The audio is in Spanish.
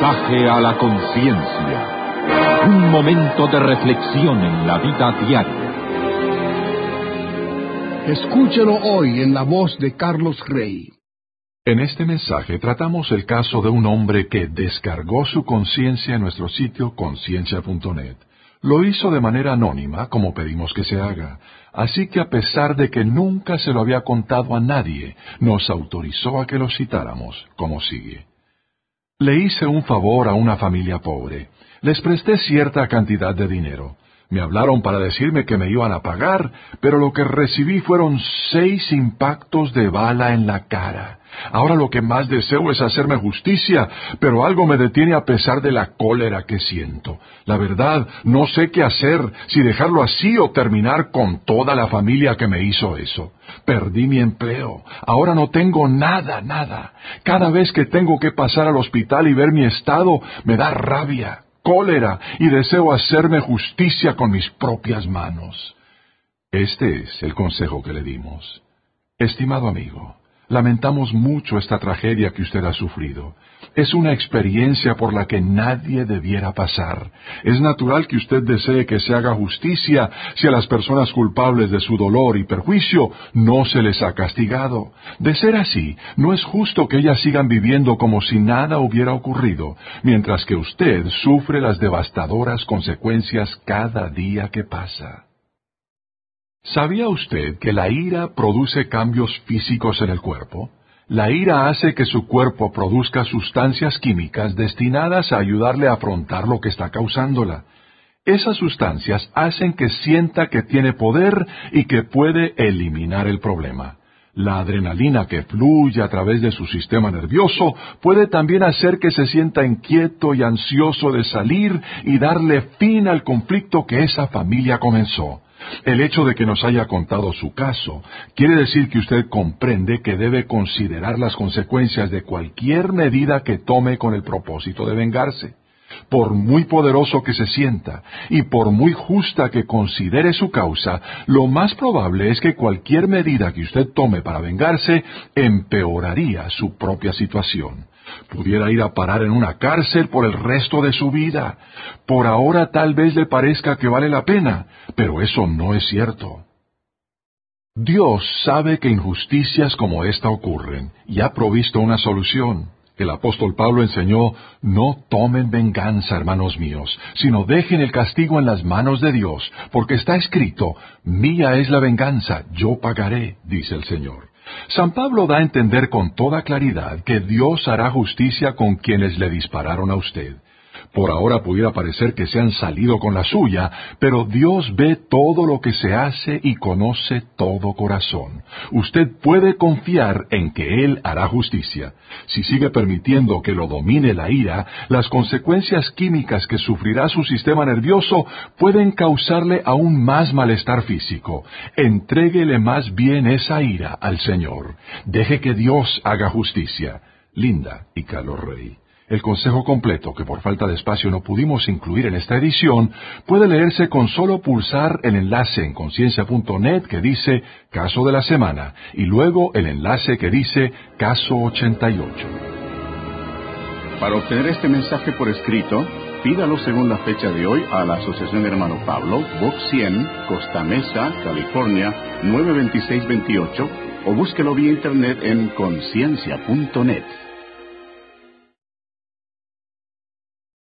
Mensaje a la conciencia. Un momento de reflexión en la vida diaria. Escúchelo hoy en la voz de Carlos Rey. En este mensaje tratamos el caso de un hombre que descargó su conciencia en nuestro sitio conciencia.net. Lo hizo de manera anónima, como pedimos que se haga. Así que a pesar de que nunca se lo había contado a nadie, nos autorizó a que lo citáramos, como sigue. Le hice un favor a una familia pobre. Les presté cierta cantidad de dinero. Me hablaron para decirme que me iban a pagar, pero lo que recibí fueron 6 impactos de bala en la cara. Ahora lo que más deseo es hacerme justicia, pero algo me detiene a pesar de la cólera que siento. La verdad, no sé qué hacer, si dejarlo así o terminar con toda la familia que me hizo eso. Perdí mi empleo, ahora no tengo nada. Cada vez que tengo que pasar al hospital y ver mi estado, me da rabia, cólera y deseo hacerme justicia con mis propias manos. Este es el consejo que le dimos. Estimado amigo, lamentamos mucho esta tragedia que usted ha sufrido. Es una experiencia por la que nadie debiera pasar. Es natural que usted desee que se haga justicia si a las personas culpables de su dolor y perjuicio no se les ha castigado. De ser así, no es justo que ellas sigan viviendo como si nada hubiera ocurrido, mientras que usted sufre las devastadoras consecuencias cada día que pasa. ¿Sabía usted que la ira produce cambios físicos en el cuerpo? La ira hace que su cuerpo produzca sustancias químicas destinadas a ayudarle a afrontar lo que está causándola. Esas sustancias hacen que sienta que tiene poder y que puede eliminar el problema. La adrenalina que fluye a través de su sistema nervioso puede también hacer que se sienta inquieto y ansioso de salir y darle fin al conflicto que esa familia comenzó. El hecho de que nos haya contado su caso quiere decir que usted comprende que debe considerar las consecuencias de cualquier medida que tome con el propósito de vengarse. Por muy poderoso que se sienta y por muy justa que considere su causa, lo más probable es que cualquier medida que usted tome para vengarse empeoraría su propia situación. Pudiera ir a parar en una cárcel por el resto de su vida. Por ahora tal vez le parezca que vale la pena, pero eso no es cierto. Dios sabe que injusticias como esta ocurren y ha provisto una solución. El apóstol Pablo enseñó: no tomen venganza, hermanos míos, sino dejen el castigo en las manos de Dios, porque está escrito: mía es la venganza, yo pagaré, dice el Señor. San Pablo da a entender con toda claridad que Dios hará justicia con quienes le dispararon a usted. Por ahora pudiera parecer que se han salido con la suya, pero Dios ve todo lo que se hace y conoce todo corazón. Usted puede confiar en que Él hará justicia. Si sigue permitiendo que lo domine la ira, las consecuencias químicas que sufrirá su sistema nervioso pueden causarle aún más malestar físico. Entréguele más bien esa ira al Señor. Deje que Dios haga justicia. Linda y Carlos Rey. El consejo completo, que por falta de espacio no pudimos incluir en esta edición, puede leerse con solo pulsar el enlace en conciencia.net que dice Caso de la Semana, y luego el enlace que dice Caso 88. Para obtener este mensaje por escrito, pídalo según la fecha de hoy a la Asociación Hermano Pablo, Box 100, Costa Mesa, California, 92628, o búsquelo vía internet en conciencia.net.